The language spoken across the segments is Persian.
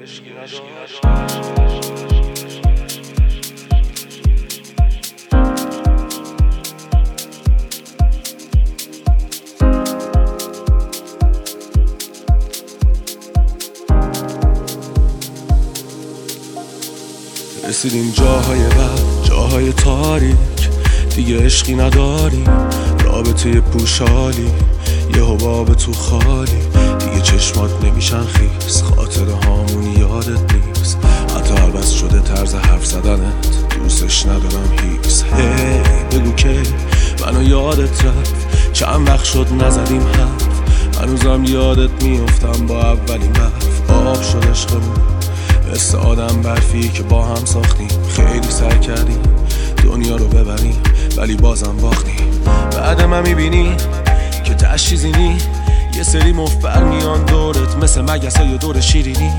رسیدیم جاهای بد، جاهای تاریک، دیگه عشقی نداری، رابطه پوشالی، یه حباب تو خالی، دیگه چشمات نمیشن خیس، خاطر هامون یادت نیست، حتی عوض شده طرز حرف زدنت، دوستش ندارم هیس. هی بگو که منو یادت رفت، چند وقت شد نزدیم حرف، هنوزم یادت میافتم با اولین برف، آب شد عشقمون مثل آدم برفی که با هم ساختیم، خیلی سعی کردیم دنیا رو ببریم ولی بازم باختیم. بعد من میبینی که تش چیزی نی، یه سری مفبر میان دورت مثل مگس های دور شیرینی،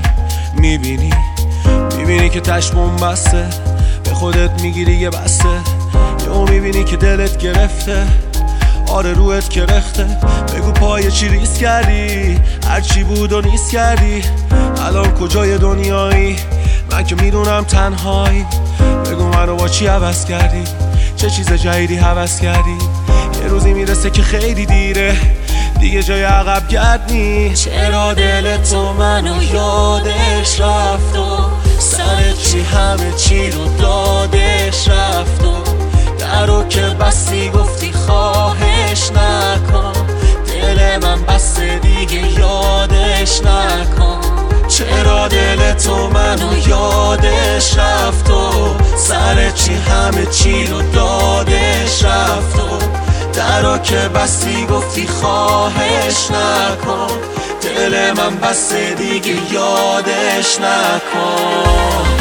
میبینی که تش بسته، به خودت میگیری یه بسته، یهو میبینی که دلت گرفته، آره روحت کرخته، بگو پای چی ریس کردی، هرچی بود و نیست کردی، الان کجای دنیایی، من که میدونم تنهایی، بگو منو با چی عوض کردی، چه چیز جدیدی هوس کردی، یه روزی میرسه که خیلی دیره، دیگه جای عقب گرد نیست. چرا دل تو منو یادش رفت و سر چی همه چی رو دادش رفت و درو که بستی گفتی خواهش نکن، دل من بسته دیگه یادش نکن. چرا دل تو منو یادش رفت و سر چی همه چی رو دادش رفت و درو که بستی گفتی خواهش نکن، دل من بسته دیگه یادش نکن.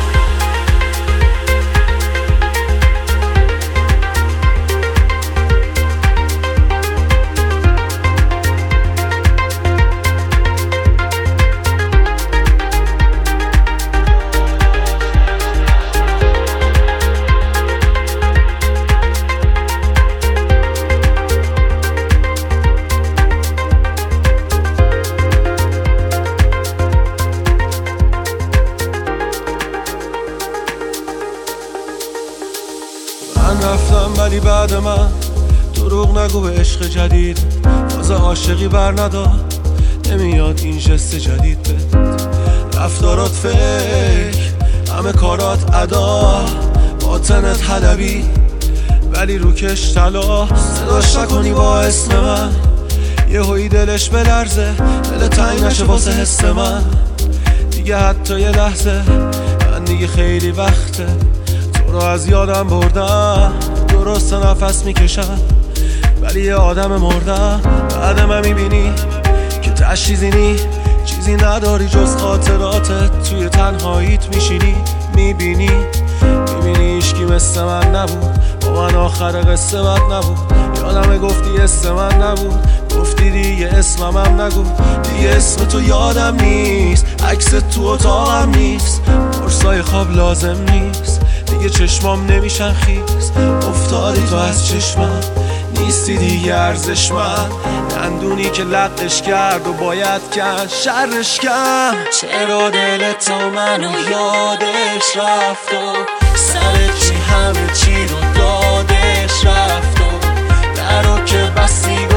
من رفتم ولی بعد من دروغ نگو به عشق جدید، تازه عاشقی بر نداد، نمیاد این جست جدید بد، رفتارات فکر، همه کارات ادا، باطنت حلبی ولی روکش طلا، صداش نکنی با اسم من، یه هایی دلش بلرزه، دل تنگ نشه واسه حس من، دیگه حتی یه لحظه، من دیگه خیلی وقته تو رو از یادم بردم، درست نفس میکشم ولی یه آدم مردم. بعد من میبینی که تش چیزی نی، چیزی نداری جز خاطراتت، توی تنهاییت میشینی، میبینی ایشکی مثل من نبود، با من آخر قصه بد نبود، یادمه گفتی اسم من نبود، گفتی دیگه اسمم نگو، دیگه اسم تو یادم نیست، عکس تو اتاقم نیست، قرصای خواب لازم نیست، دیگه چشمام نمیشن خیس، افتادی تو از چشمم، نیستی دیگه ارزشمند، دندونی که لقش کرد و باید کرد شرش کرد. چرا دل تو منو یادش رفت و سر چی همه چی رو دادش رفت و درو که بستی